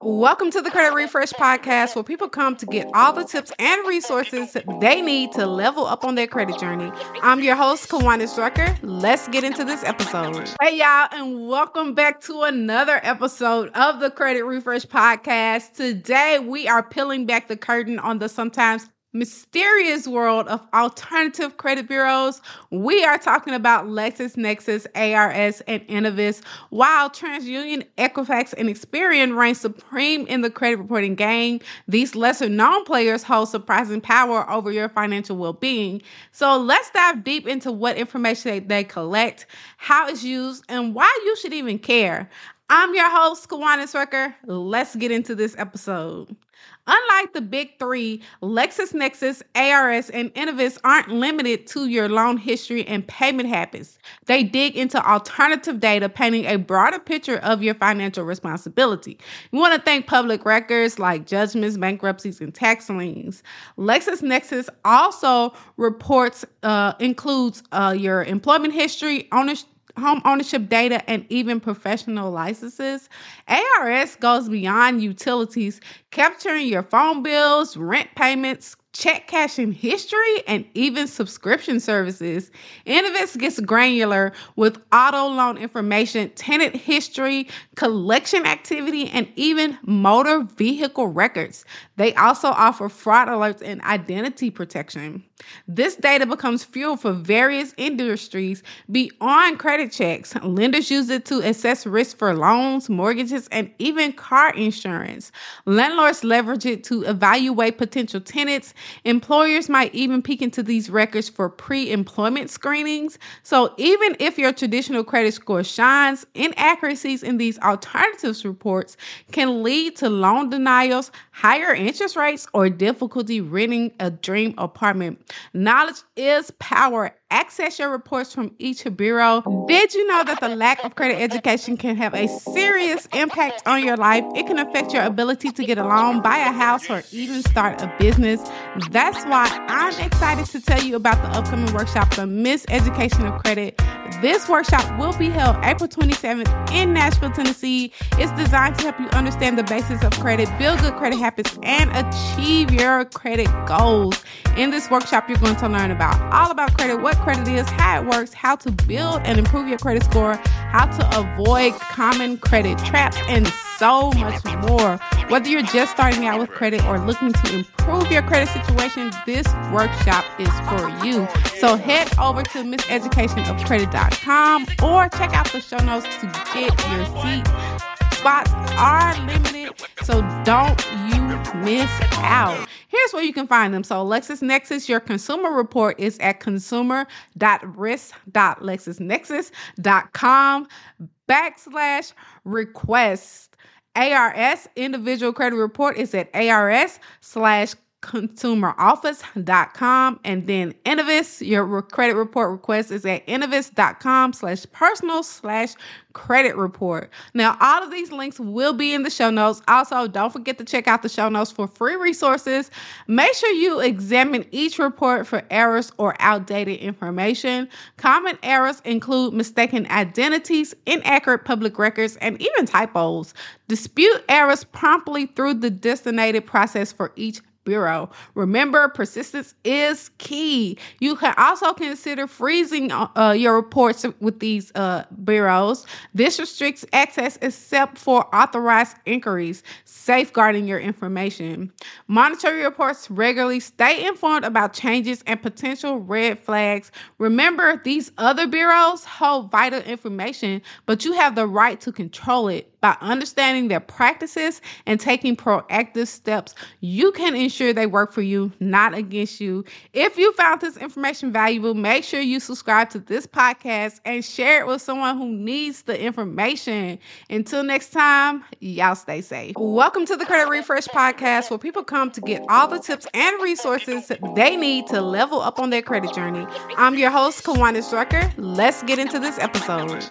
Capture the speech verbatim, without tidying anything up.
Welcome to the Credit Refresh Podcast, where people come to get all the tips and resources they need to level up on their credit journey. I'm your host, Kawanis Rucker. Let's get into this episode. Hey, y'all, and welcome back to another episode of the Credit Refresh Podcast. Today, we are peeling back the curtain on the sometimes mysterious world of alternative credit bureaus. We are talking about LexisNexis, A R S, and Innovis, while TransUnion, Equifax, and Experian reign supreme in the credit reporting game. These lesser-known players hold surprising power over your financial well-being. So let's dive deep into what information they, they collect, how it's used, and why you should even care. I'm your host, Kawanis Rucker. Let's get into this episode. Unlike the big three, LexisNexis, A R S, and Innovis aren't limited to your loan history and payment habits. They dig into alternative data, painting a broader picture of your financial responsibility. You want to thank public records like judgments, bankruptcies, and tax liens. LexisNexis also reports, uh, includes uh, your employment history, ownership, home ownership data, and even professional licenses. A R S goes beyond utilities, capturing your phone bills, rent payments, check cashing history, and even subscription services. Innovis gets granular with auto loan information, tenant history, collection activity, and even motor vehicle records. They also offer fraud alerts and identity protection. This data becomes fuel for various industries beyond credit checks. Lenders use it to assess risk for loans, mortgages, and even car insurance. Landlords leverage it to evaluate potential tenants. Employers might even peek into these records for pre-employment screenings. So even if your traditional credit score shines, inaccuracies in these alternatives reports can lead to loan denials, higher interest rates, or difficulty renting a dream apartment. Knowledge is power. Access your reports from each bureau. Did you know that the lack of credit education can have a serious impact on your life? It can affect your ability to get a loan, buy a house, or even start a business. That's why I'm excited to tell you about the upcoming workshop, The Miseducation of Credit. This workshop will be held April twenty-seventh in Nashville, Tennessee. It's designed to help you understand the basics of credit, build good credit habits, and achieve your credit goals. In this workshop, you're going to learn about all about credit, what credit is, how it works, how to build and improve your credit score, how to avoid common credit traps, and so much more. Whether you're just starting out with credit or looking to improve your credit situation, this workshop is for you. So head over to miseducation of credit dot com or check out the show notes to get your seat. Spots are limited, so don't you miss out. Here's where you can find them. So LexisNexis, your consumer report is at consumer dot risk dot lexisnexis dot com backslash request. A R S, individual credit report, is at A R S slash consumer office dot com. And then Innovis, your credit report request, is at innovis dot com slash personal slash credit report. Now, all of these links will be in the show notes. Also, don't forget to check out the show notes for free resources. Make sure you examine each report for errors or outdated information. Common errors include mistaken identities, inaccurate public records, and even typos. Dispute errors promptly through the designated process for each bureau. Remember, persistence is key. You can also consider freezing uh, your reports with these uh, bureaus. This restricts access except for authorized inquiries, safeguarding your information. Monitor your reports regularly. Stay informed about changes and potential red flags. Remember, these other bureaus hold vital information, but you have the right to control it. By understanding their practices and taking proactive steps, you can ensure they work for you, not against you. If you found this information valuable, make sure you subscribe to this podcast and share it with someone who needs the information. Until next time, y'all stay safe. Welcome to the Credit Refresh Podcast, where people come to get all the tips and resources they need to level up on their credit journey. I'm your host, Kawanis Rucker. Let's get into this episode.